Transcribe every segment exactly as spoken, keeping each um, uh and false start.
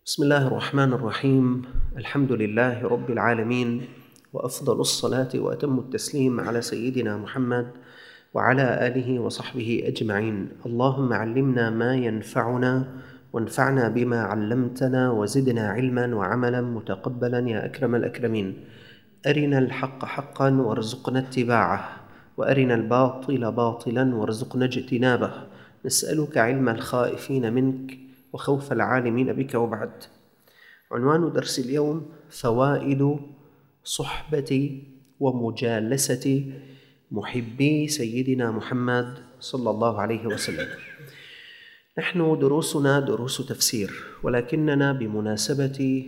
بسم الله الرحمن الرحيم. الحمد لله رب العالمين، وأفضل الصلاة وأتم التسليم على سيدنا محمد وعلى آله وصحبه أجمعين. اللهم علمنا ما ينفعنا وانفعنا بما علمتنا وزدنا علما وعملا متقبلا يا أكرم الأكرمين. أرنا الحق حقا وارزقنا اتباعه، وأرنا الباطل باطلا وارزقنا اجتنابه. نسألك علم الخائفين منك وخوف العالمين بك. وبعد، عنوان درس اليوم: فوائد صحبة ومجالسة محبي سيدنا محمد صلى الله عليه وسلم. نحن دروسنا دروس تفسير، ولكننا بمناسبة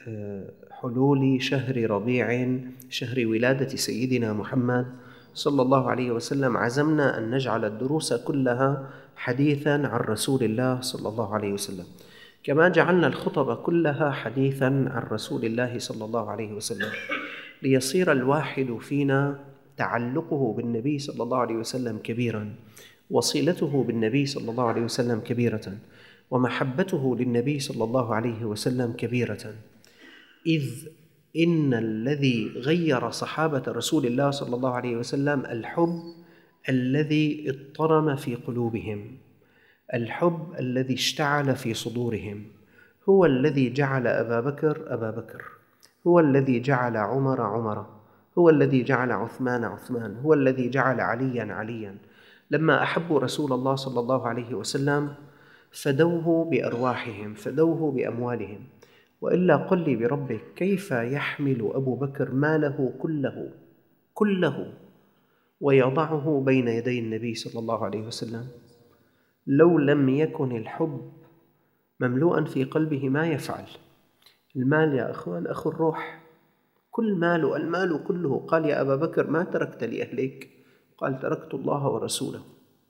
حلول شهر ربيع، شهر ولادة سيدنا محمد صلى الله عليه وسلم، عزمنا أن نجعل الدروس كلها حديثاً عن رسول الله صلى الله عليه وسلم، كما جعلنا الخطب كلها حديثاً عن رسول الله صلى الله عليه وسلم، ليصير الواحد فينا تعلقه بالنبي صلى الله عليه وسلم كبيراً، وصلته بالنبي صلى الله عليه وسلم كبيرة، ومحبته للنبي صلى الله عليه وسلم كبيرة، إذ إن الذي غير صحابة رسول الله صلى الله عليه وسلم الحب الذي اضطرم في قلوبهم، الحب الذي اشتعل في صدورهم، هو الذي جعل أبا بكر أبا بكر، هو الذي جعل عمر عمر، هو الذي جعل عثمان عثمان، هو الذي جعل عليا عليا. لما أحبوا رسول الله صلى الله عليه وسلم فدوه بأرواحهم، فدوه بأموالهم. وإلا قل لي بربك، كيف يحمل أبو بكر ماله كله كله ويضعه بين يدي النبي صلى الله عليه وسلم؟ لو لم يكن الحب مملوءا في قلبه ما يفعل. المال يا أخوان أخو الروح، كل ماله، المال كله. قال: يا أبا بكر، ما تركت لأهلك؟ قال: تركت الله ورسوله.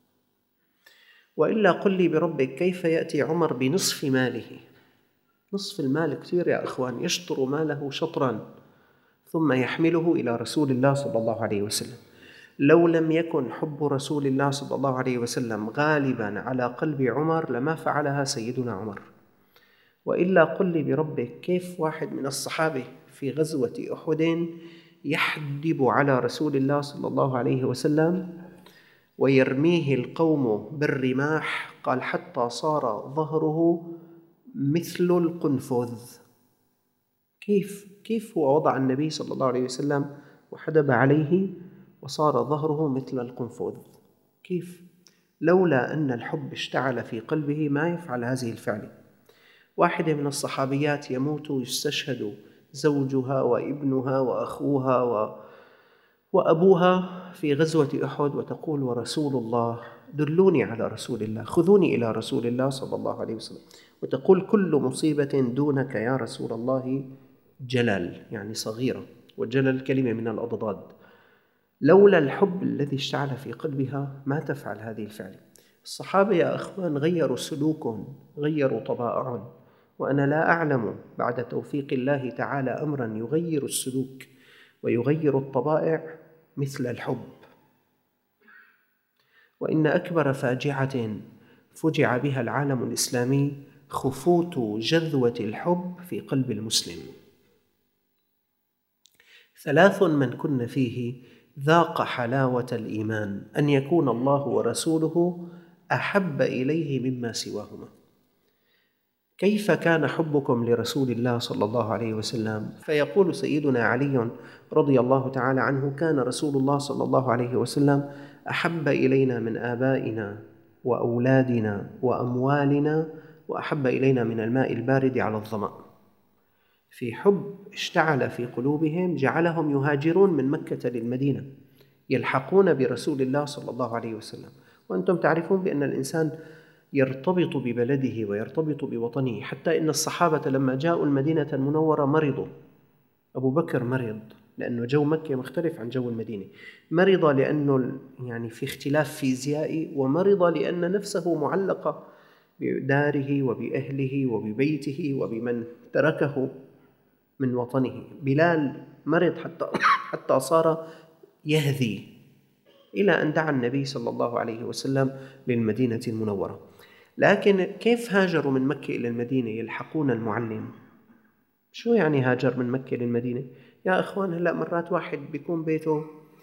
وإلا قل لي بربك، كيف يأتي عمر بنصف ماله؟ نصف المال كثير يا أخوان، يشطر ماله شطرا ثم يحمله إلى رسول الله صلى الله عليه وسلم. لو لم يكن حب رسول الله صلى الله عليه وسلم غالبا على قلب عمر لما فعلها سيدنا عمر. وإلا قل لي بربك، كيف واحد من الصحابة في غزوة أحد يحدب على رسول الله صلى الله عليه وسلم ويرميه القوم بالرماح؟ قال: حتى صار ظهره مثل القنفذ. كيف كيف هو وضع النبي صلى الله عليه وسلم وحدب عليه وصار ظهره مثل القنفذ؟ كيف؟ لولا أن الحب اشتعل في قلبه ما يفعل هذه الفعل. واحدة من الصحابيات يموت يستشهد زوجها وابنها وأخوها و... وأبوها في غزوة أحد، وتقول: ورسول الله، دلوني على رسول الله، خذوني إلى رسول الله صلى الله عليه وسلم. وتقول: كل مصيبة دونك يا رسول الله جلل، يعني صغيرة، والجلل كلمة من الأضداد. لولا الحب الذي اشتعل في قلبها ما تفعل هذه الفعل. الصحابة يا أخوان غيروا سلوكهم، غيروا طبائعهم، وأنا لا أعلم بعد توفيق الله تعالى أمرا يغير السلوك ويغير الطبائع مثل الحب. وإن أكبر فاجعة فجع بها العالم الإسلامي خفوت جذوة الحب في قلب المسلم. ثلاث من كن فيه ذاق حلاوة الإيمان: أن يكون الله ورسوله أحب إليه مما سواهما. كيف كان حبكم لرسول الله صلى الله عليه وسلم؟ فيقول سيدنا علي رضي الله تعالى عنه: كان رسول الله صلى الله عليه وسلم أحب إلينا من آبائنا وأولادنا وأموالنا، وأحب إلينا من الماء البارد على الظمأ. في حب اشتعل في قلوبهم جعلهم يهاجرون من مكة للمدينة، يلحقون برسول الله صلى الله عليه وسلم. وأنتم تعرفون بأن الإنسان يرتبط ببلده ويرتبط بوطنه، حتى إن الصحابة لما جاءوا المدينة المنورة مرضوا. أبو بكر مرض لأنه جو مكة مختلف عن جو المدينة، مرض لأنه يعني في اختلاف فيزيائي، ومرض لأن نفسه معلقة بداره وبأهله وببيته وبمن تركه من وطنه. بلال مرض حتى حتى صار يهذي، إلى أن دعا النبي صلى الله عليه وسلم للمدينة المنورة. لكن كيف هاجروا من مكة إلى المدينة يلحقون المعلم؟ شو يعني هاجر من مكة للمدينة؟ يا إخوان، هلأ مرات واحد بيكون بيته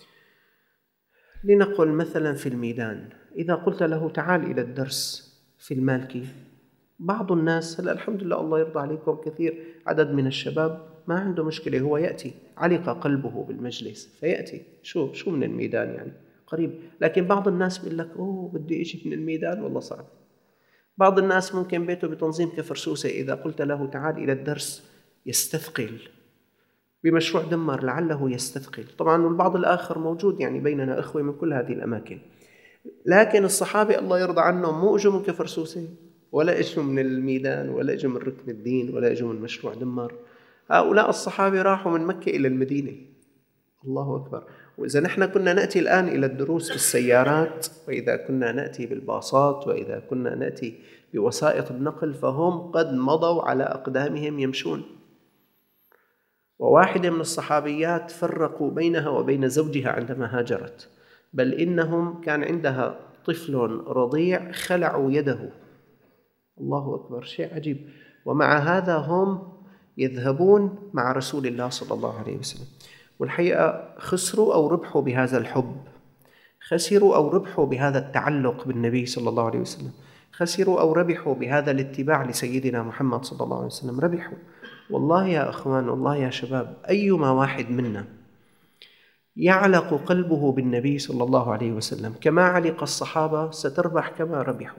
لنقل مثلا في الميدان، إذا قلت له تعال إلى الدرس في المالكي، بعض الناس هلأ الحمد لله الله يرضى عليكم كثير عدد من الشباب ما عنده مشكلة، هو يأتي علق قلبه بالمجلس فيأتي، شو شو من الميدان يعني قريب. لكن بعض الناس بيقول لك أوه بدي إجي من الميدان، والله صعب. بعض الناس ممكن بيته بتنظيم كفرسوسة، إذا قلت له تعال إلى الدرس يستثقل بمشروع دمر لعله يستثقل. طبعا البعض الآخر موجود، يعني بيننا إخوة من كل هذه الأماكن. لكن الصحابة الله يرضى عنهم مو اجوا من كفرسوسة، ولا اجوا من الميدان، ولا اجوا من ركن الدين، ولا اجوا من مشروع دمر. هؤلاء الصحابة راحوا من مكة إلى المدينة. الله أكبر. وإذا نحن كنا نأتي الآن إلى الدروس بالسيارات، وإذا كنا نأتي بالباصات، وإذا كنا نأتي بوسائط النقل، فهم قد مضوا على أقدامهم يمشون. وواحدة من الصحابيات فرقوا بينها وبين زوجها عندما هاجرت، بل إنهم كان عندها طفل رضيع خلعوا يده. الله أكبر، شيء عجيب. ومع هذا هم يذهبون مع رسول الله صلى الله عليه وسلم. والحقيقة خسروا أو ربحوا بهذا الحب، خسروا أو ربحوا بهذا التعلق بالنبي صلى الله عليه وسلم، خسروا أو ربحوا بهذا الاتباع لسيدنا محمد صلى الله عليه وسلم، ربحوا. والله يا أخوان، والله يا شباب، أيما واحد منا يعلق قلبه بالنبي صلى الله عليه وسلم كما علق الصحابة ستربح كما ربحوا،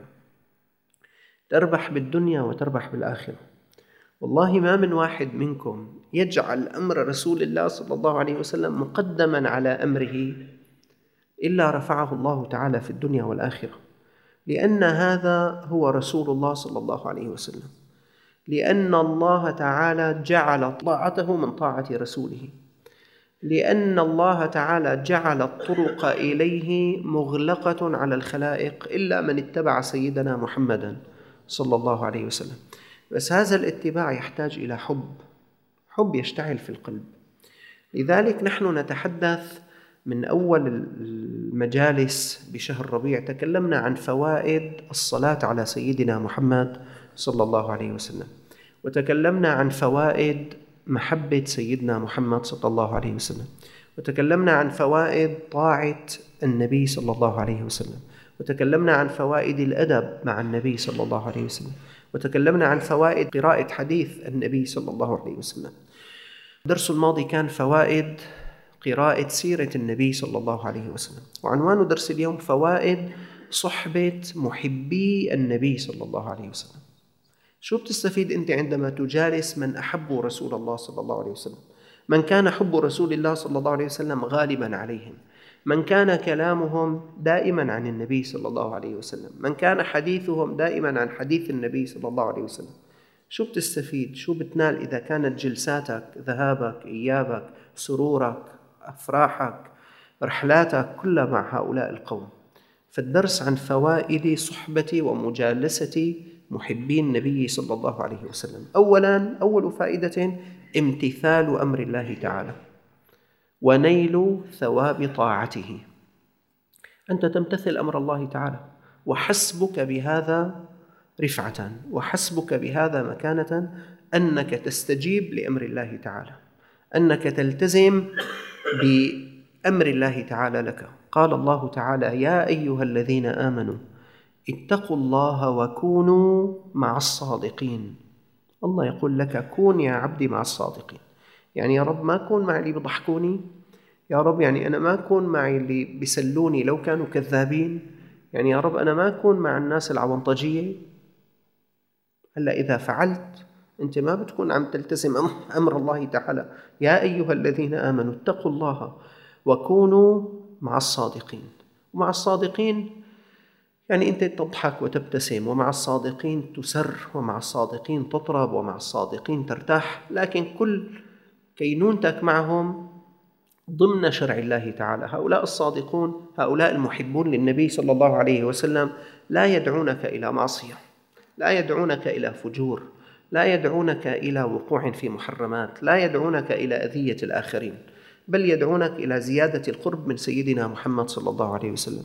تربح بالدنيا وتربح بالآخرة. والله ما من واحد منكم يجعل أمر رسول الله صلى الله عليه وسلم مقدما على أمره إلا رفعه الله تعالى في الدنيا والآخرة، لأن هذا هو رسول الله صلى الله عليه وسلم، لأن الله تعالى جعل طاعته من طاعة رسوله، لأن الله تعالى جعل الطرق إليه مغلقة على الخلائق إلا من اتبع سيدنا محمدا صلى الله عليه وسلم. بس هذا الاتباع يحتاج إلى حب، حب يشتعل في القلب. لذلك نحن نتحدث من أول المجالس بشهر ربيع، تكلمنا عن فوائد الصلاة على سيدنا محمد صلى الله عليه وسلم، وتكلمنا عن فوائد محبة سيدنا محمد صلى الله عليه وسلم، وتكلمنا عن فوائد طاعة النبي صلى الله عليه وسلم، وتكلمنا عن فوائد الأدب مع النبي صلى الله عليه وسلم، وتكلمنا عن فوائد قراءة حديث النبي صلى الله عليه وسلم. الدرس الماضي كان فوائد قراءة سيرة النبي صلى الله عليه وسلم، وعنوان درس اليوم فوائد صحبة محبي النبي صلى الله عليه وسلم. شو بتستفيد أنت عندما تجالس من أحبوا رسول الله صلى الله عليه وسلم، من كان حب رسول الله صلى الله عليه وسلم غالبا عليهم، من كان كلامهم دائما عن النبي صلى الله عليه وسلم، من كان حديثهم دائما عن حديث النبي صلى الله عليه وسلم. شو بتستفيد، شو بتنال إذا كانت جلساتك، ذهابك، إيابك، سرورك، أفراحك، رحلاتك كلها مع هؤلاء القوم؟ فالدرس عن فوائد صحبة ومجالسة محبين النبي صلى الله عليه وسلم. أولا، أول فائدة امتثال أمر الله تعالى ونيل ثواب طاعته. أنت تمتثل أمر الله تعالى وحسبك بهذا رفعة، وحسبك بهذا مكانة، أنك تستجيب لأمر الله تعالى، أنك تلتزم بأمر الله تعالى لك. قال الله تعالى: يا أيها الذين آمنوا اتقوا الله وكونوا مع الصادقين. الله يقول لك: كون يا عبدي مع الصادقين. يعني يا رب ما أكون مع اللي بيضحكوني، يا رب يعني أنا ما أكون مع اللي بيسلوني لو كانوا كذابين، يعني يا رب أنا ما أكون مع الناس العوانطجية. هلأ إذا فعلت أنت ما بتكون عم تلتزم أمر الله تعالى. يا أيها الذين آمنوا اتقوا الله وكونوا مع الصادقين. ومع الصادقين يعني أنت تضحك وتبتسم، ومع الصادقين تسر، ومع الصادقين تطرب، ومع الصادقين ترتاح، لكن كل كينونتك معهم ضمن شرع الله تعالى. هؤلاء الصادقون، هؤلاء المحبون للنبي صلى الله عليه وسلم لا يدعونك إلى معصية، لا يدعونك إلى فجور، لا يدعونك إلى وقوع في محرمات، لا يدعونك إلى أذية الآخرين، بل يدعونك إلى زيادة القرب من سيدنا محمد صلى الله عليه وسلم.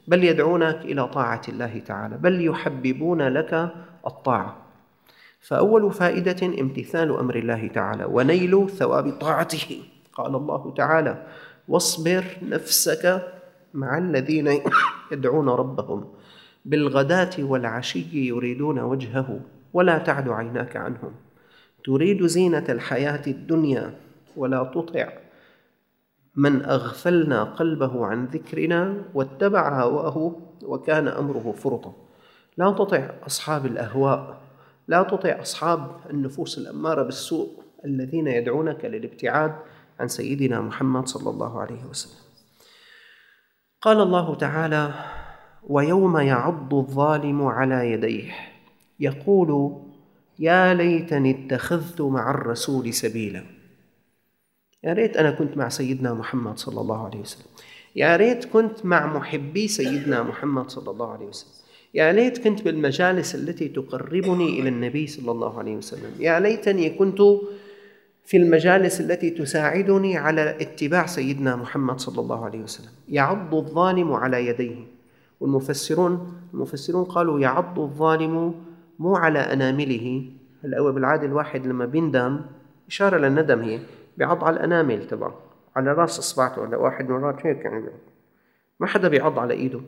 بل يدعونك إلى طاعة الله تعالى، بل يحببون لك الطاعة. فأول فائدة امتثال أمر الله تعالى ونيل ثواب طاعته. قال الله تعالى: واصبر نفسك مع الذين يدعون ربهم بالغداة والعشي يريدون وجهه ولا تعد عيناك عنهم تريد زينة الحياة الدنيا ولا تطع من أغفلنا قلبه عن ذكرنا واتبع هواه وكان أمره فرطا. لا تطع أصحاب الأهواء، لا تطع أصحاب النفوس الأمارة بالسوء الذين يدعونك للابتعاد عن سيدنا محمد صلى الله عليه وسلم. قال الله تعالى: ويوم يعض الظالم على يديه يقول يا ليتني اتخذت مع الرسول سبيلا. يا ريت أنا كنت مع سيدنا محمد صلى الله عليه وسلم، يا ريت كنت مع محبي سيدنا محمد صلى الله عليه وسلم، يا ليت كنت بالمجالس التي تقربني إلى النبي صلى الله عليه وسلم، يا ليتني كنت في المجالس التي تساعدني على اتباع سيدنا محمد صلى الله عليه وسلم. يعض الظالم على يديه، والمفسرون المفسرون قالوا يعض الظالم مو على أنامله. هلا هو بالعادة الواحد لما بيندم إشارة للندم هي بيعض على الأنامل تبعه، على رأس إصبعته. ولا واحد مرات هيك يعني بيعض. ما حدا بيعض على إيده.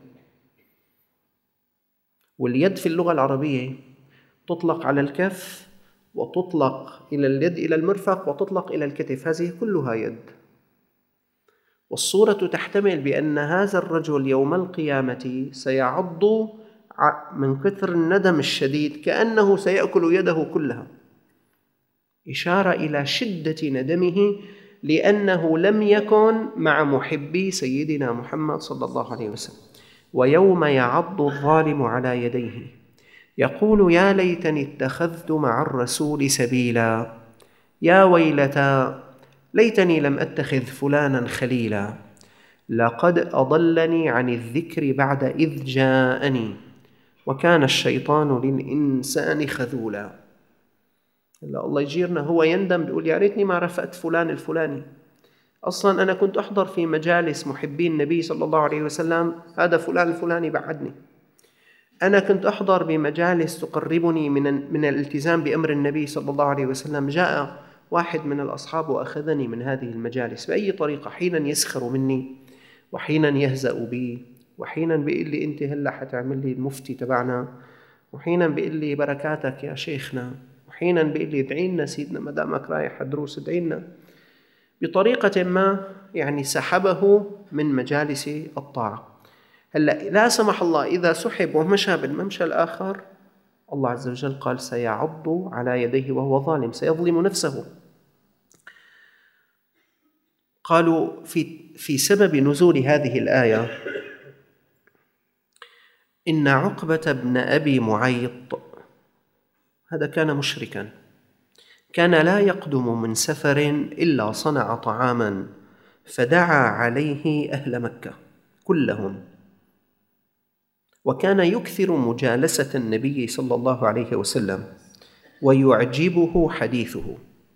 واليد في اللغة العربية تطلق على الكف وتطلق إلى اليد إلى المرفق وتطلق إلى الكتف، هذه كلها يد. والصورة تحتمل بأن هذا الرجل يوم القيامة سيعض من كثر الندم الشديد كأنه سيأكل يده كلها، إشارة إلى شدة ندمه لأنه لم يكن مع محبي سيدنا محمد صلى الله عليه وسلم. ويوم يعض الظالم على يديه يقول يا ليتني اتخذت مع الرسول سبيلا يا ويلتى ليتني لم أتخذ فلانا خليلا لقد أضلني عن الذكر بعد إذ جاءني وكان الشيطان للإنسان خذولا. هلا الله يجيرنا، هو يندم بيقول يا ريتني ما رفقت فلان الفلاني، أصلا أنا كنت أحضر في مجالس محبين النبي صلى الله عليه وسلم، هذا فلان الفلاني بعدني. أنا كنت أحضر بمجالس تقربني من من الالتزام بأمر النبي صلى الله عليه وسلم، جاء واحد من الأصحاب وأخذني من هذه المجالس بأي طريقة، حينا يسخر مني وحينا يهزأ بي وحينا بيقول لي أنت هلا حتعمل لي المفتي تبعنا، وحينا بيقول لي بركاتك يا شيخنا، وحينا بيقول لي ادعي لنا سيدنا ما دامك رايح الدروس ادعي لنا. بطريقة ما يعني سحبه من مجالس الطاعة. هلا لا سمح الله إذا سحب ومشى بالممشى الآخر، الله عز وجل قال سيعض على يديه وهو ظالم، سيظلم نفسه. قالوا في في سبب نزول هذه الآية إن عقبة بن أبي معيط هذا كان مشركا، كان لا يقدم من سفر إلا صنع طعاما فدعا عليه أهل مكة كلهم، وكان يكثر مجالسة النبي صلى الله عليه وسلم ويعجبه حديثه،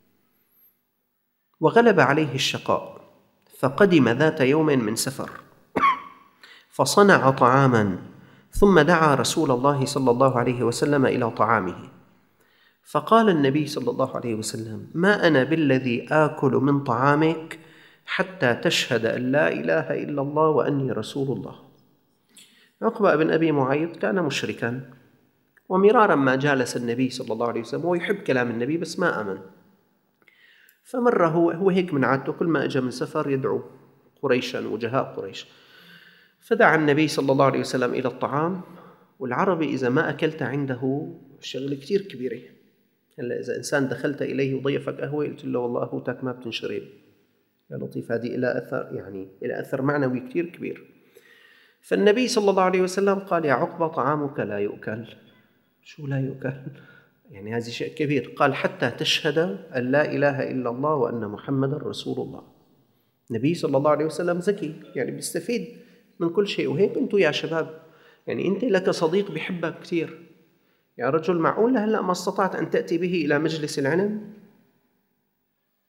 وغلب عليه الشقاء فقدم ذات يوم من سفر فصنع طعاما ثم دعا رسول الله صلى الله عليه وسلم إلى طعامه، فقال النبي صلى الله عليه وسلم ما أنا بالذي آكل من طعامك حتى تشهد أن لا إله إلا الله وأني رسول الله. عقبة بن أبي معيط كان مشركا ومرارا ما جالس النبي صلى الله عليه وسلم ويحب كلام النبي بس ما أمن، فمره هو هيك من عادته كل ما أجى من سفر يدعو قريشا وجهاء قريش، فدعا النبي صلى الله عليه وسلم إلى الطعام. والعربي إذا ما أكلت عنده شغل كتير كبيرة. هلا إذا إنسان دخلت إليه وضيفك قهوة قلت له والله قهوتك ما بتنشرب يا لطيف، هذه إلى أثر يعني إلى أثر معنوي كتير كبير. فالنبي صلى الله عليه وسلم قال يا عقبة طعامك لا يؤكل. شو لا يؤكل؟ يعني هذا شيء كبير. قال حتى تشهد أن لا إله إلا الله وأن محمد رسول الله. النبي صلى الله عليه وسلم ذكي، يعني بيستفيد من كل شيء. وهيك أنتم يا شباب، يعني أنت لك صديق بيحبك كثير، يا رجل معقول لهلأ ما استطعت أن تأتي به إلى مجلس العلم؟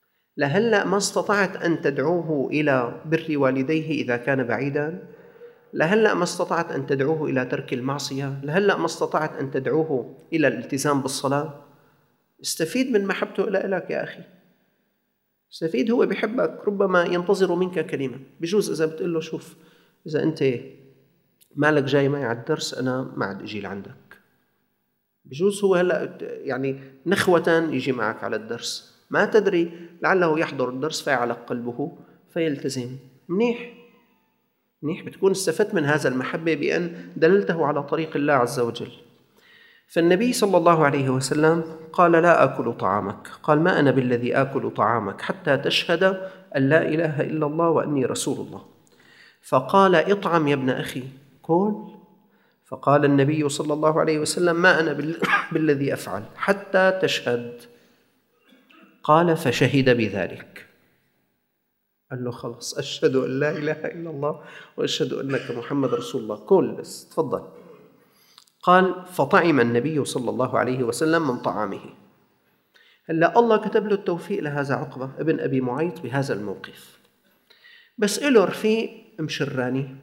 لهلأ ما استطعت أن تدعوه إلى بر والديه إذا كان بعيدا؟ لهلأ ما استطعت أن تدعوه إلى ترك المعصية؟ لهلأ ما استطعت أن تدعوه إلى الالتزام بالصلاة؟ استفيد من محبته لك يا أخي، استفيد. هو بيحبك، ربما ينتظر منك كلمة. بجوز إذا بتقول له شوف، إذا أنت مالك جاي معي على الدرس أنا ما عاد أجي لعندك، بجوز هو هلأ يعني نخوة يجي معك على الدرس، ما تدري لعله يحضر الدرس فيعلق قلبه فيلتزم. منيح منيح، بتكون استفدت من هذا المحبة بأن دللته على طريق الله عز وجل. فالنبي صلى الله عليه وسلم قال لا آكل طعامك، قال ما أنا بالذي آكل طعامك حتى تشهد أن لا إله إلا الله وأني رسول الله. فقال اطعم يا ابن أخي، كل. فقال النبي صلى الله عليه وسلم ما أنا بالذي أفعل حتى تشهد. قال فشهد بذلك، قال له خلاص أشهد أن لا إله إلا الله وأشهد أنك محمد رسول الله، كل بس تفضل. قال فطعم النبي صلى الله عليه وسلم من طعامه. هلا الله كتب له التوفيق لهذا عقبة ابن أبي معيط بهذا الموقف. بس له رفيق مشراني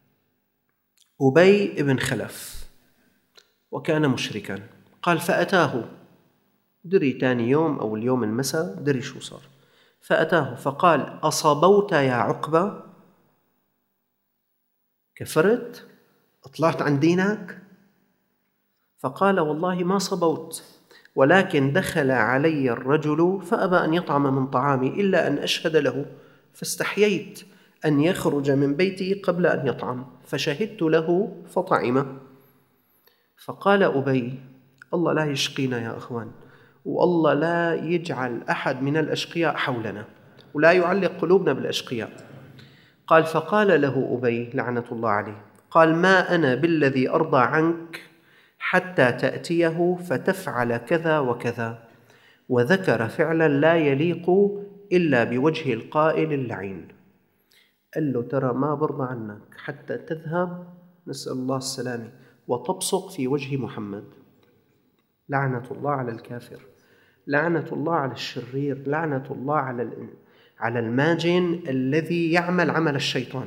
أبي ابن خلف، وكان مشركا. قال فأتاه، دري تاني يوم أو اليوم المساء دري شو صار، فأتاه فقال أصبوت يا عقبة؟ كفرت؟ أطلعت عن دينك؟ فقال والله ما صبوت، ولكن دخل علي الرجل فأبى أن يطعم من طعامي إلا أن أشهد له، فاستحييت أن يخرج من بيتي قبل أن يطعم، فشهدت له فطعم. فقال أبي الله لا يشقينا يا أخوان، والله لا يجعل أحد من الأشقياء حولنا، ولا يعلق قلوبنا بالأشقياء. قال فقال له أبي لعنة الله عليه، قال ما أنا بالذي أرضى عنك حتى تأتيه فتفعل كذا وكذا، وذكر فعلا لا يليق إلا بوجه القائل اللعين. قال له ترى ما برضى عنك حتى تذهب، نسأل الله السلامة، وتبصق في وجه محمد. لعنة الله على الكافر، لعنة الله على الشرير، لعنة الله على على الماجن الذي يعمل عمل الشيطان.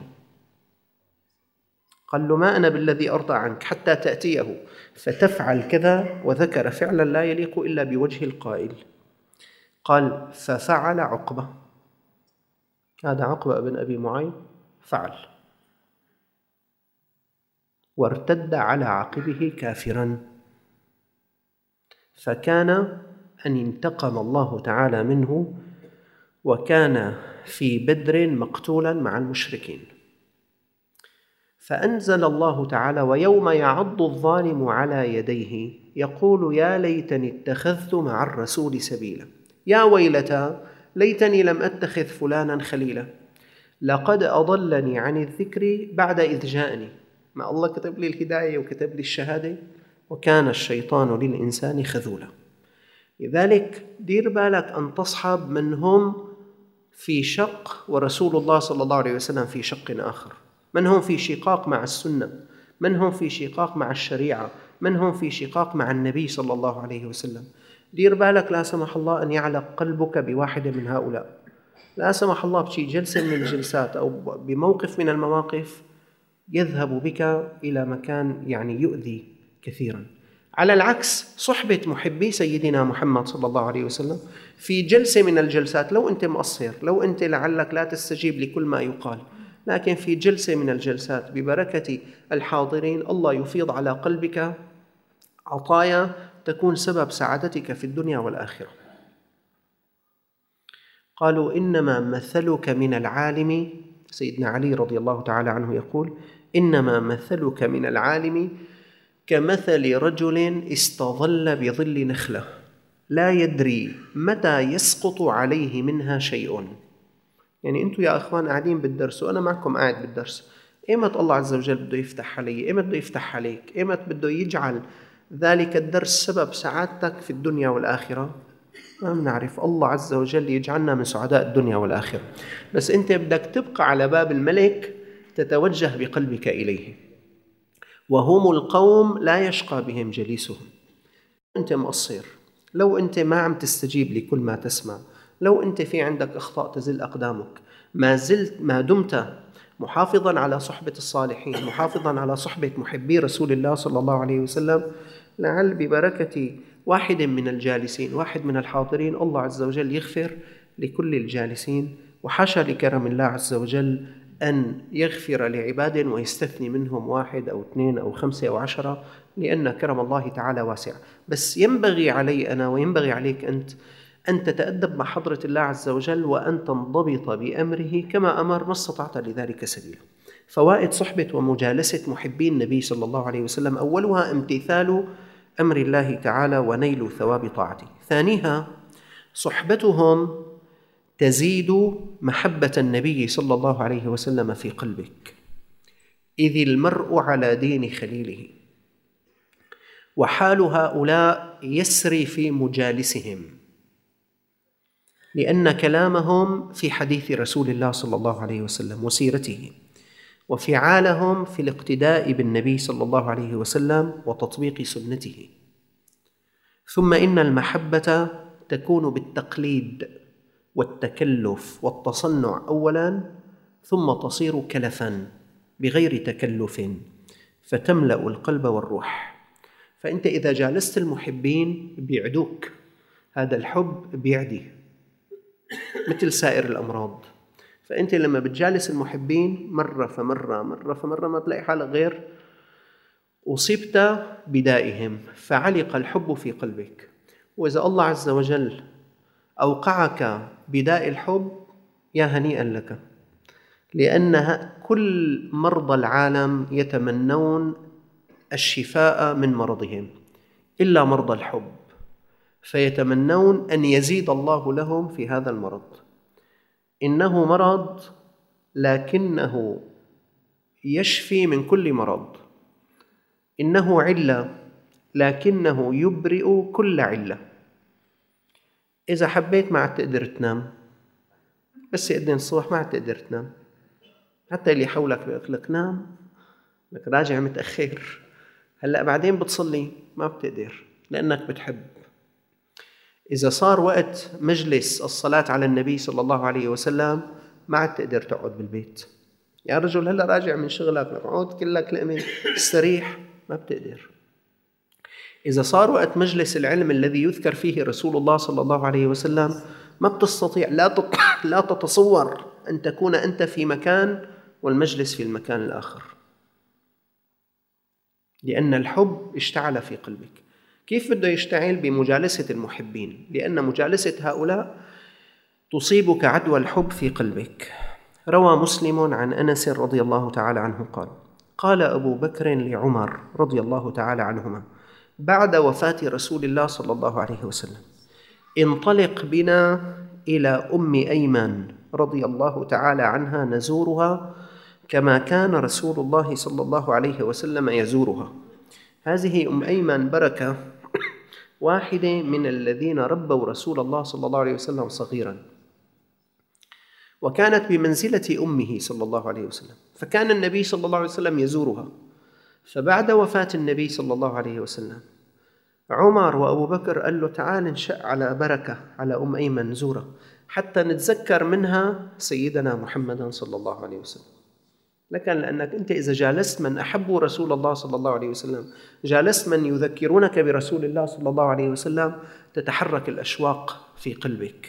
قال له ما أنا بالذي أرضى عنك حتى تأتيه فتفعل كذا، وذكر فعلا لا يليق إلا بوجه القائل. قال ففعل عقبة، هذا عقبة بن أبي معيط فعل، وارتد على عقبه كافرا. فكان أن انتقم الله تعالى منه، وكان في بدر مقتولا مع المشركين. فأنزل الله تعالى ويوم يعض الظالم على يديه يقول يا ليتني اتخذت مع الرسول سبيلا، يا ويلتى ليتني لم أتخذ فلانا خليلا، لقد أضلني عن الذكر بعد إذ جاءني. ما الله كتب لي الهداية وكتب لي الشهادة، وكان الشيطان للإنسان خذولا. لذلك دير بالك أن تصحب من هم في شق ورسول الله صلى الله عليه وسلم في شق آخر، من هم في شقاق مع السنة، من هم في شقاق مع الشريعة، من هم في شقاق مع النبي صلى الله عليه وسلم. دير بالك لا سمح الله أن يعلق قلبك بواحد من هؤلاء، لا سمح الله بشي جلسة من الجلسات أو بموقف من المواقف يذهب بك إلى مكان يعني يؤذي كثيرا. على العكس صحبة محبي سيدنا محمد صلى الله عليه وسلم في جلسة من الجلسات، لو أنت مقصر، لو أنت لعلك لا تستجيب لكل ما يقال، لكن في جلسة من الجلسات ببركة الحاضرين الله يفيض على قلبك عطايا تكون سبب سعادتك في الدنيا والآخرة. قالوا إنما مثلك من العالم، سيدنا علي رضي الله تعالى عنه يقول إنما مثلك من العالم كمثل رجل استظل بظل نخلة لا يدري متى يسقط عليه منها شيء. يعني أنتم يا أخوان قاعدين بالدرس وأنا معكم قاعد بالدرس، إيمت الله عز وجل بده يفتح علي، إيمت بده يفتح عليك، إيمت بده يجعل ذلك الدرس سبب سعادتك في الدنيا والآخرة؟ ما بنعرف. الله عز وجل يجعلنا من سعداء الدنيا والآخرة، بس أنت بدك تبقى على باب الملك تتوجه بقلبك إليه. وهم القوم لا يشقى بهم جليسهم. أنت مقصر، لو أنت ما عم تستجيب لكل ما تسمع، لو أنت في عندك أخطاء تزل أقدامك، ما زلت ما دمت محافظاً على صحبة الصالحين، محافظاً على صحبة محبي رسول الله صلى الله عليه وسلم، لعل ببركة واحد من الجالسين، واحد من الحاضرين، الله عز وجل يغفر لكل الجالسين. وحاشا لكرم الله عز وجل أن يغفر لعباد ويستثني منهم واحد أو اثنين أو خمسة أو عشرة، لأن كرم الله تعالى واسع. بس ينبغي علي أنا وينبغي عليك أنت أن تتأدب مع حضرة الله عز وجل وأن تنضبط بأمره كما أمر، ما استطعت لذلك سبيلا. فوائد صحبة ومجالسة محبي النبي صلى الله عليه وسلم: أولها امتثال أمر الله تعالى ونيل ثواب طاعته. ثانيها صحبتهم تزيد محبة النبي صلى الله عليه وسلم في قلبك، إذ المرء على دين خليله. وحال هؤلاء يسري في مجالسهم، لأن كلامهم في حديث رسول الله صلى الله عليه وسلم وسيرته، وفعالهم في الاقتداء بالنبي صلى الله عليه وسلم وتطبيق سنته. ثم إن المحبة تكون بالتقليد والتكلف والتصنع أولاً، ثم تصير كلفاً بغير تكلف فتملأ القلب والروح. فأنت إذا جالست المحبين بيعدوك، هذا الحب بيعدي مثل سائر الأمراض. فأنت لما بتجالس المحبين مرة فمرة مرة فمرة ما تلاقي حالك غير أصبت بدائهم، فعلق الحب في قلبك. وإذا الله عز وجل أوقعك بداء الحب، يا هنيئا لك، لأن كل مرضى العالم يتمنون الشفاء من مرضهم إلا مرضى الحب، فيتمنون أن يزيد الله لهم في هذا المرض. إنه مرض لكنه يشفي من كل مرض، إنه علة لكنه يبرئ كل علة. إذا حبيت ما عاد تقدر تنام، بس يأذن الصبح ما عاد تقدر تنام، حتى اللي حولك بيقول لك نام، لك راجع متأخر، هلأ بعدين بتصلي، ما بتقدر لأنك بتحب. إذا صار وقت مجلس الصلاة على النبي صلى الله عليه وسلم ما عاد تقدر تقعد بالبيت، يا رجل هلأ راجع من شغلك، اقعد كلك لقمة استريح، ما بتقدر. إذا صار وقت مجلس العلم الذي يذكر فيه رسول الله صلى الله عليه وسلم ما بتستطيع، لا لا تتصور أن تكون أنت في مكان والمجلس في المكان الآخر، لأن الحب اشتعل في قلبك. كيف بده يشتعل؟ بمجالسة المحبين، لأن مجالسة هؤلاء تصيبك عدوى الحب في قلبك. روى مسلم عن أنس رضي الله تعالى عنه قال: قال أبو بكر لعمر رضي الله تعالى عنهما بعد وفاة رسول الله صلى الله عليه وسلم: انطلق بنا إلى أم أيمن رضي الله تعالى عنها نزورها كما كان رسول الله صلى الله عليه وسلم يزورها. هذه أم أيمن بركة، واحدة من الذين ربوا رسول الله صلى الله عليه وسلم صغيراً، وكانت بمنزلة أمه صلى الله عليه وسلم، فكان النبي صلى الله عليه وسلم يزورها. فبعد وفاة النبي صلى الله عليه وسلم عمر وأبو بكر قال له: تعال نشأ على بركة على أم أيمن نزورها حتى نتذكر منها سيدنا محمدا صلى الله عليه وسلم. لكن لأنك أنت إذا جالست من أحبوا رسول الله صلى الله عليه وسلم، جالست من يذكرونك برسول الله صلى الله عليه وسلم، تتحرك الأشواق في قلبك.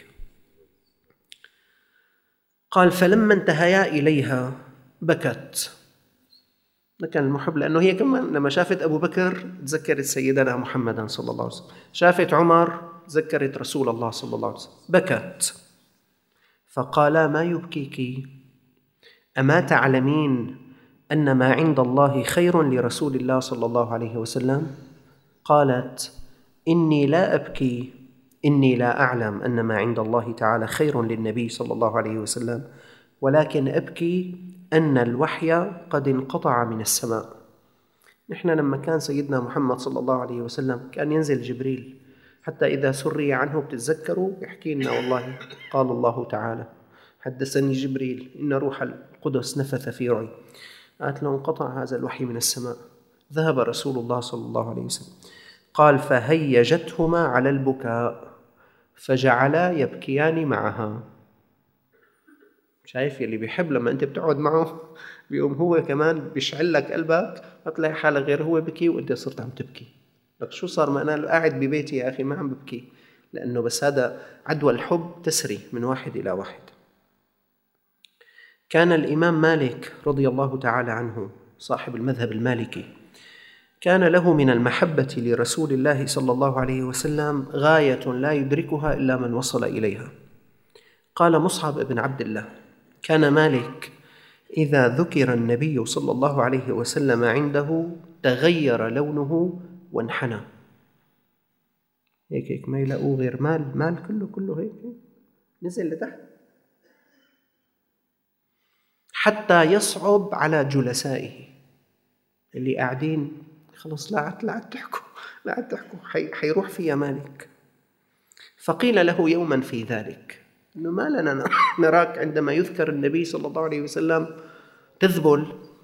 قال: فلما انتهيا إليها بكت. لكن المحب، لأنه هي كمان لما شافت أبو بكر تذكرت سيدنا محمدا صلى الله عليه وسلم، شافت عمر تذكرت رسول الله صلى الله عليه وسلم، بكت. فقالا: ما يبكيك؟ أما تعلمين أن ما عند الله خير لرسول الله صلى الله عليه وسلم؟ قالت: إني لا أبكي، إني لا أعلم أن ما عند الله تعالى خير للنبي صلى الله عليه وسلم، ولكن أبكي أن الوحي قد انقطع من السماء. نحن لما كان سيدنا محمد صلى الله عليه وسلم كان ينزل جبريل، حتى إذا سري عنه بتتذكروا يحكي لنا: والله قال الله تعالى حدثني جبريل إن روح القدس نفث في رعي. قالت له: انقطع هذا الوحي من السماء، ذهب رسول الله صلى الله عليه وسلم. قال: فهيجتهما على البكاء فجعلا يبكيان معها. شايف اللي بيحب لما أنت بتقعد معه بيقوم هو كمان بيشعل لك قلبك، هتلاقي حالك غير هو بكي وأنت صرت عم تبكي. لك شو صار؟ ما أنا قاعد ببيتي يا أخي ما عم ببكي، لأنه بس هذا عدوى الحب تسري من واحد إلى واحد. كان الإمام مالك رضي الله تعالى عنه صاحب المذهب المالكي كان له من المحبة لرسول الله صلى الله عليه وسلم غاية لا يدركها إلا من وصل إليها. قال مصعب بن عبد الله: كان مالك إذا ذكر النبي صلى الله عليه وسلم عنده تغير لونه وانحنى. هيك هيك ما يلاقوه غير مال مال كله كله هيك نزل لتحت حتى يصعب على جلسائه اللي قاعدين. خلص لا عاد لا عاد تحكوا لا عاد تحكوا حي حيروح فيها مالك. فقيل له يوما في ذلك إنه ما لنا نراك عندما يذكر النبي صلى الله عليه وسلم تذبل.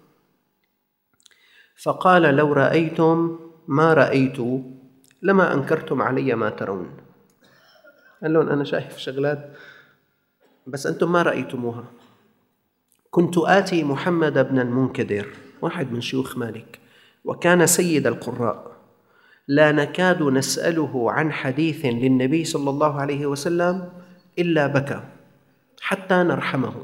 فقال: لو رأيتم ما رأيت لما أنكرتم علي ما ترون. قال لهم أنا شايف شغلات بس أنتم ما رأيتموها. كنت آتي محمد بن المنكدر، واحد من شيوخ مالك، وكان سيد القراء، لا نكاد نسأله عن حديث للنبي صلى الله عليه وسلم إلا بكى حتى نرحمه.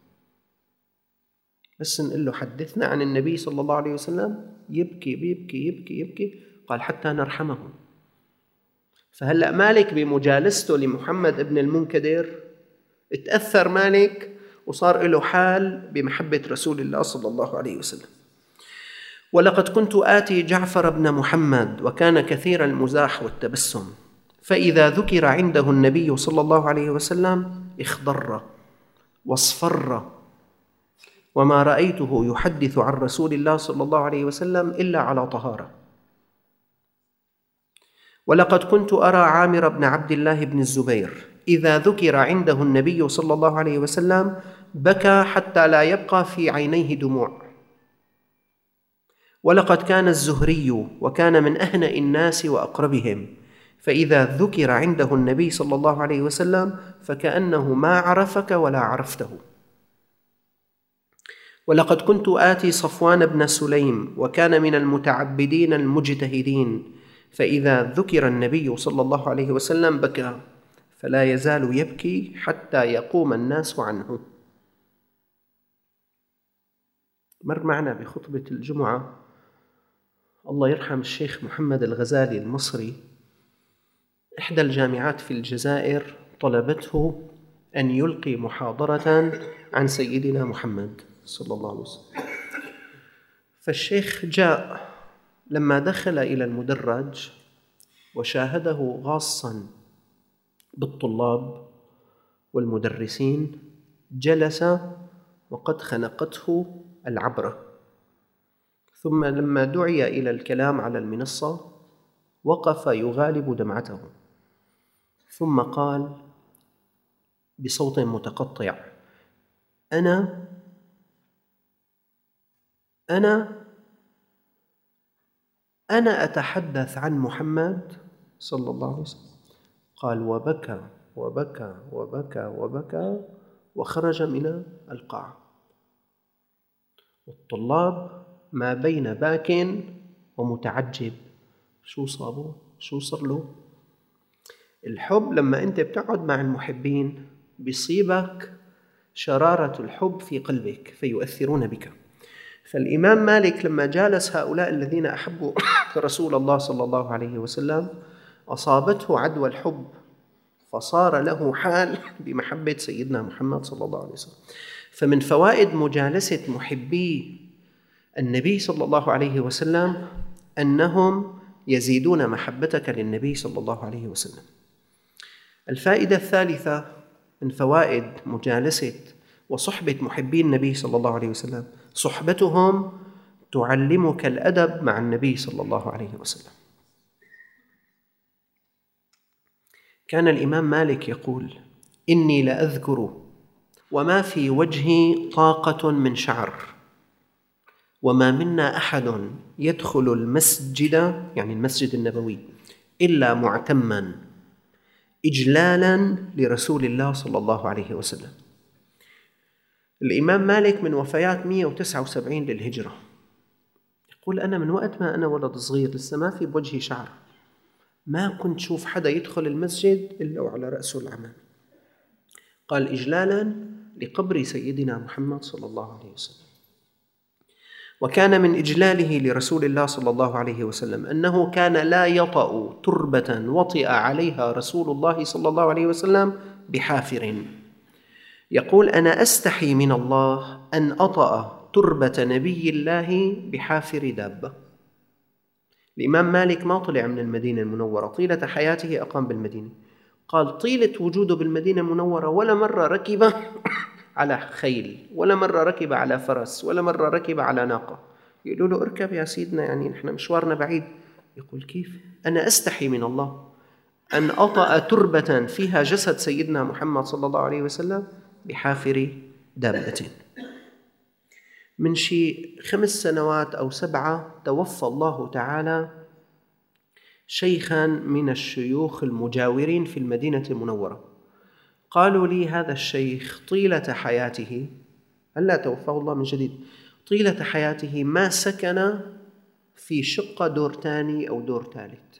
بس نقول له حدثنا عن النبي صلى الله عليه وسلم يبكي بيبكي يبكي يبكي. قال حتى نرحمه. فهلأ مالك بمجالسته لمحمد بن المنكدر اتأثر مالك وصار له حال بمحبة رسول الله صلى الله عليه وسلم. ولقد كنت آتي جعفر بن محمد وكان كثير المزاح والتبسم، فإذا ذكر عنده النبي صلى الله عليه وسلم اخضر واصفر، وما رأيته يحدث عن رسول الله صلى الله عليه وسلم إلا على طهارة. ولقد كنت أرى عامر بن عبد الله بن الزبير إذا ذكر عنده النبي صلى الله عليه وسلم بكى حتى لا يبقى في عينيه دموع. ولقد كان الزهري وكان من أهنأ الناس وأقربهم، فإذا ذكر عنده النبي صلى الله عليه وسلم فكأنه ما عرفك ولا عرفته. ولقد كنت آتي صفوان بن سليم وكان من المتعبدين المجتهدين، فإذا ذكر النبي صلى الله عليه وسلم بكى، فلا يزال يبكي حتى يقوم الناس عنه. مر معنا بخطبة الجمعة الله يرحم الشيخ محمد الغزالي المصري، إحدى الجامعات في الجزائر طلبته أن يلقي محاضرة عن سيدنا محمد صلى الله عليه وسلم. فالشيخ جاء، لما دخل إلى المدرج وشاهده غاصاً بالطلاب والمدرسين جلس وقد خنقته العبرة. ثم لما دعي إلى الكلام على المنصة وقف يغالب دمعته، ثم قال بصوت متقطع: أنا أنا أنا أتحدث عن محمد صلى الله عليه وسلم. قال وبكى وبكى وبكى وبكى وخرج من القاعة. والطلاب ما بين باك ومتعجب، شو صابه؟ شو صار له؟ الحب لما أنت بتقعد مع المحبين بيصيبك شرارة الحب في قلبك فيؤثرون بك. فالإمام مالك لما جالس هؤلاء الذين أحبوا رسول الله صلى الله عليه وسلم أصابته عدوى الحب، فصار له حال بمحبة سيدنا محمد صلى الله عليه وسلم. فمن فوائد مجالسة محبي النبي صلى الله عليه وسلم أنهم يزيدون محبتك للنبي صلى الله عليه وسلم. الفائدة الثالثة من فوائد مجالسة وصحبة محبي النبي صلى الله عليه وسلم، صحبتهم تعلمك الأدب مع النبي صلى الله عليه وسلم. كان الإمام مالك يقول: إني لأذكر وما في وجهي طاقة من شعر، وما منا أحد يدخل المسجد، يعني المسجد النبوي، إلا معتما إجلالا لرسول الله صلى الله عليه وسلم. الإمام مالك من وفيات مئة وتسعة وسبعين للهجرة يقول أنا من وقت ما أنا ولد صغير لسه ما في بوجهي شعر ما كنت شوف حدا يدخل المسجد إلا وعلى رأسه العمامة. قال إجلالا لقبر سيدنا محمد صلى الله عليه وسلم. وكان من إجلاله لرسول الله صلى الله عليه وسلم أنه كان لا يطأ تربة وطئ عليها رسول الله صلى الله عليه وسلم بحافر. يقول أنا أستحي من الله أن أطأ تربة نبي الله بحافر دابة. الإمام مالك ما طلع من المدينة المنورة، طيلة حياته أقام بالمدينة. قال طيلة وجوده بالمدينة المنورة ولا مرة ركب على خيل، ولا مرة ركب على فرس، ولا مرة ركب على ناقة. يقولوا له اركب يا سيدنا، يعني نحن مشوارنا بعيد. يقول كيف؟ أنا أستحي من الله أن أطأ تربة فيها جسد سيدنا محمد صلى الله عليه وسلم بحافر دابة. من شي خمس سنوات أو سبعة توفى الله تعالى شيخاً من الشيوخ المجاورين في المدينة المنورة. قالوا لي هذا الشيخ طيلة حياته، هلا توفاه الله من جديد، طيلة حياته ما سكن في شقة دور ثاني أو دور ثالث،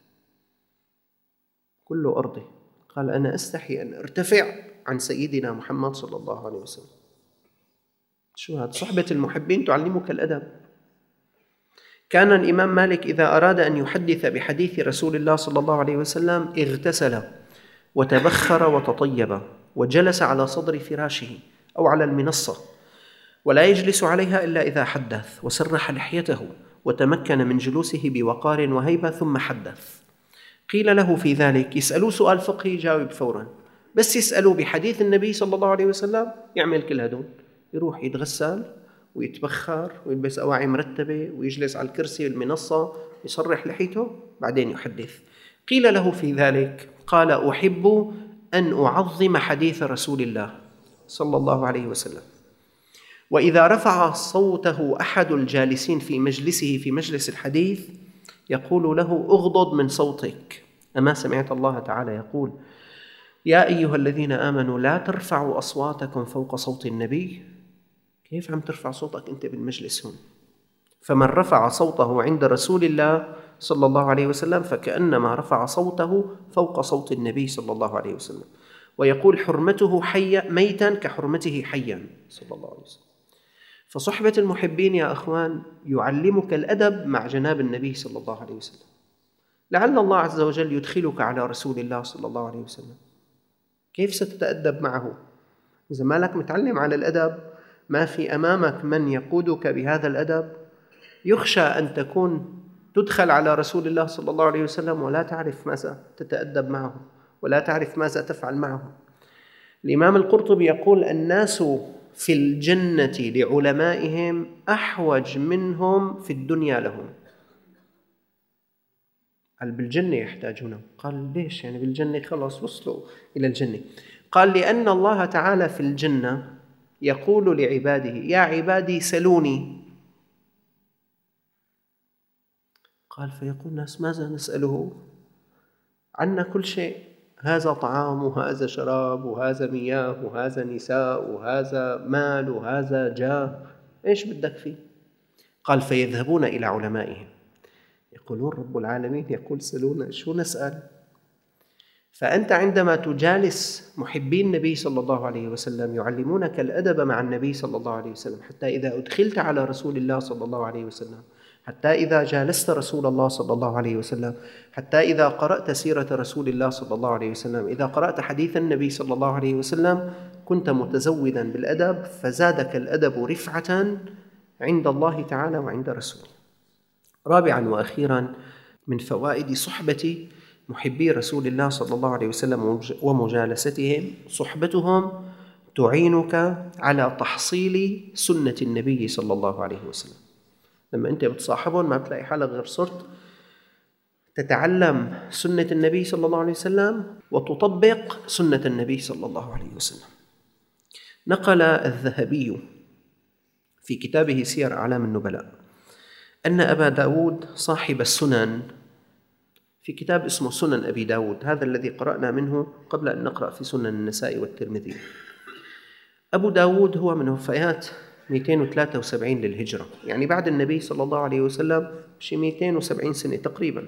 كله أرضي. قال أنا أستحي أن أرتفع عن سيدنا محمد صلى الله عليه وسلم. شو هذا؟ صحبة المحبين تعلمك الأدب. كان الإمام مالك إذا أراد أن يحدث بحديث رسول الله صلى الله عليه وسلم اغتسل وتبخر وتطيب وجلس على صدر فراشه أو على المنصة، ولا يجلس عليها إلا إذا حدث، وسرح لحيته وتمكن من جلوسه بوقار وهيبة ثم حدث. قيل له في ذلك، يسألوه سؤال فقهي يجاوب فورا، بس يسألوه بحديث النبي صلى الله عليه وسلم يعمل كل هدول، يروح يتغسل ويتبخر ويلبس أواعي مرتبة ويجلس على الكرسي المنصة يصرح لحيته بعدين يحدث. قيل له في ذلك قال أحب أن أعظم حديث رسول الله صلى الله عليه وسلم، وإذا رفع صوته أحد الجالسين في مجلسه في مجلس الحديث يقول له اغضض من صوتك، أما سمعت الله تعالى يقول يا أيها الذين آمنوا لا ترفعوا أصواتكم فوق صوت النبي؟ كيف عم ترفع صوتك أنت بالمجلس هون؟ فمن رفع صوته عند رسول الله صلى الله عليه وسلم فكأنما رفع صوته فوق صوت النبي صلى الله عليه وسلم. ويقول حرمته حيا ميتا كحرمته حيا صلى الله عليه وسلم. فصحبة المحبين يا أخوان يعلمك الأدب مع جناب النبي صلى الله عليه وسلم. لعل الله عز وجل يدخلك على رسول الله صلى الله عليه وسلم، كيف ستتأدب معه؟ إذا ما لك متعلم على الأدب، ما في أمامك من يقودك بهذا الأدب، يخشى أن تكون تدخل على رسول الله صلى الله عليه وسلم ولا تعرف ماذا تتأدب معه ولا تعرف ماذا تفعل معه. الإمام القرطبي يقول الناس في الجنة لعلمائهم أحوج منهم في الدنيا لهم. قال بالجنة يحتاجونه. قال ليش؟ يعني بالجنة خلاص وصلوا إلى الجنة. قال لأن الله تعالى في الجنة يقول لعباده يا عبادي سلوني. قال فيقول الناس ماذا نسأله؟ عنا كل شيء، هذا طعام وهذا شراب وهذا مياه وهذا نساء وهذا مال وهذا جاه، إيش بدك فيه؟ قال فيذهبون إلى علمائهم يقولون رب العالمين يقول سلونا، شو نسأل؟ فأنت عندما تجالس محبين النبي صلى الله عليه وسلم يعلمونك الأدب مع النبي صلى الله عليه وسلم، حتى إذا أدخلت على رسول الله صلى الله عليه وسلم، حتى إذا جالست رسول الله صلى الله عليه وسلم، حتى إذا قرأت سيرة رسول الله صلى الله عليه وسلم، إذا قرأت حديث النبي صلى الله عليه وسلم كنت متزودا بالأدب، فزادك الأدب رفعة عند الله تعالى وعند رسوله. رابعا وأخيرا من فوائد صحبة محبي رسول الله صلى الله عليه وسلم ومجالستهم، صحبتهم تعينك على تحصيل سنة النبي صلى الله عليه وسلم. لما أنت بتصاحبهم ما بتلاقي حالك غير صرت تتعلم سنة النبي صلى الله عليه وسلم وتطبق سنة النبي صلى الله عليه وسلم. نقل الذهبي في كتابه سير أعلام النبلاء أن أبا داود صاحب السنن في كتاب اسمه سنن أبي داود، هذا الذي قرأنا منه قبل أن نقرأ في سنن النساء والترمذي، أبو داود هو من وفيات مئتين وثلاثة وسبعين للهجرة، يعني بعد النبي صلى الله عليه وسلم بشي مئتين وسبعين سنة تقريبا.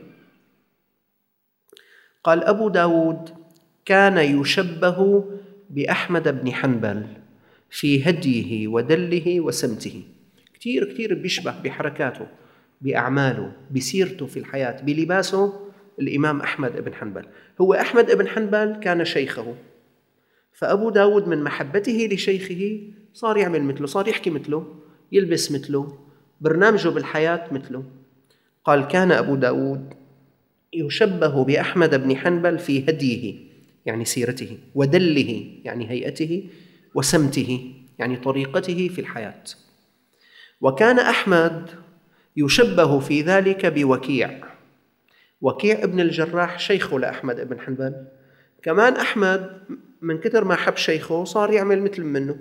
قال أبو داود كان يشبه بأحمد بن حنبل في هديه ودله وسمته، كتير كتير بيشبه بحركاته، بأعماله، بسيرته في الحياة، بلباسه الإمام أحمد بن حنبل. هو أحمد بن حنبل كان شيخه، فأبو داود من محبته لشيخه صار يعمل مثله، صار يحكي مثله، يلبس مثله، برنامجه بالحياة مثله. قال كان أبو داود يشبه بأحمد بن حنبل في هديه يعني سيرته، ودله يعني هيئته، وسمته يعني طريقته في الحياة. وكان أحمد يشبه في ذلك بوكيع، وكيع ابن الجراح شيخه لأحمد بن حنبل، كمان أحمد من كثر ما حب شيخه صار يعمل مثل منه.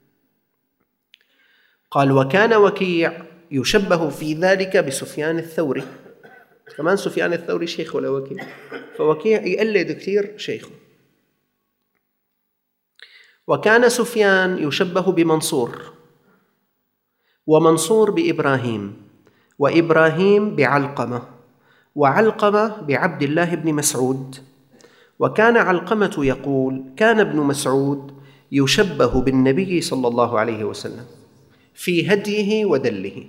قال وكان وكيع يشبه في ذلك بسفيان الثوري، كمان سفيان الثوري شيخه لوكيع، فوكيع يقلد كثير شيخه. وكان سفيان يشبه بمنصور، ومنصور بإبراهيم، وإبراهيم بعلقمة، وعلقمة بعبد الله بن مسعود. وكان علقمة يقول كان ابن مسعود يشبه بالنبي صلى الله عليه وسلم في هديه ودله.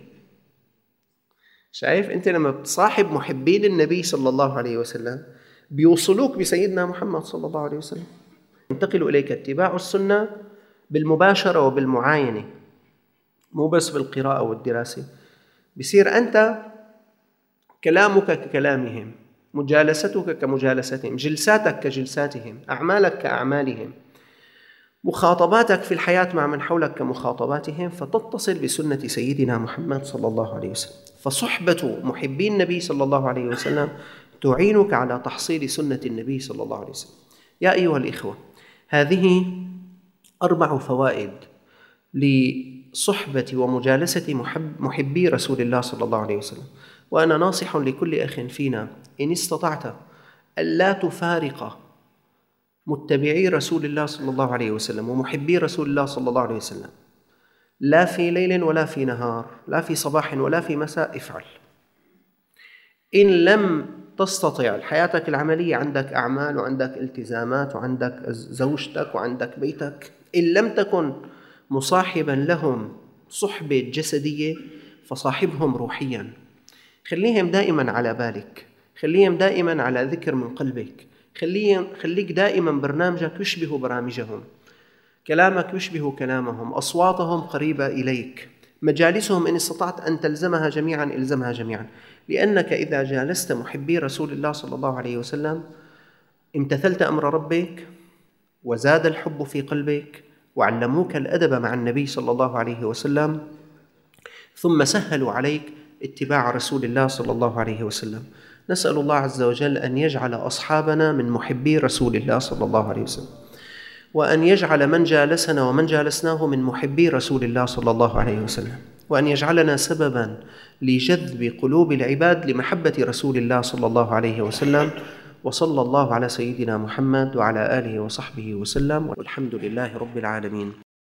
شايف أنت لما بتصاحب محبين النبي صلى الله عليه وسلم بيوصلوك بسيدنا محمد صلى الله عليه وسلم، ينتقل إليك اتباع السنة بالمباشرة وبالمعاينة، مو بس بالقراءة والدراسة. بصير أنت كلامك ككلامهم، مجالستك كمجالستهم، جلساتك كجلساتهم، أعمالك كأعمالهم، مخاطباتك في الحياة مع من حولك كمخاطباتهم، فتتصل بسنة سيدنا محمد صلى الله عليه وسلم. فصحبة محبين النبي صلى الله عليه وسلم تعينك على تحصيل سنة النبي صلى الله عليه وسلم. يا أيها الإخوة، هذه أربع فوائد لصحبة ومجالسة محب محبي رسول الله صلى الله عليه وسلم. وأنا ناصح لكل أخ فينا إن استطعت ألا تفارق متبعي رسول الله صلى الله عليه وسلم ومحبي رسول الله صلى الله عليه وسلم لا في ليل ولا في نهار، لا في صباح ولا في مساء، افعل. إن لم تستطع حياتك العملية، عندك أعمال وعندك التزامات وعندك زوجتك وعندك بيتك، إن لم تكن مصاحبا لهم صحبة جسدية فصاحبهم روحيا، خليهم دائما على بالك، خليهم دائما على ذكر من قلبك، خليك دائما برنامجك يشبه برامجهم، كلامك يشبه كلامهم، أصواتهم قريبة إليك، مجالسهم إن استطعت أن تلزمها جميعا إلزمها جميعا. لأنك إذا جالست محبي رسول الله صلى الله عليه وسلم امتثلت أمر ربك وزاد الحب في قلبك، وعلموك الأدب مع النبي صلى الله عليه وسلم، ثم سهلوا عليك اتباع رسول الله صلى الله عليه وسلم. نسأل الله عز وجل أن يجعل أصحابنا من محبي رسول الله صلى الله عليه وسلم، وأن يجعل من جالسنا ومن جالسناه من محبي رسول الله صلى الله عليه وسلم، وأن يجعلنا سبباً لجذب قلوب العباد لمحبة رسول الله صلى الله عليه وسلم. وصلى الله على سيدنا محمد وعلى آله وصحبه وسلم، والحمد لله رب العالمين.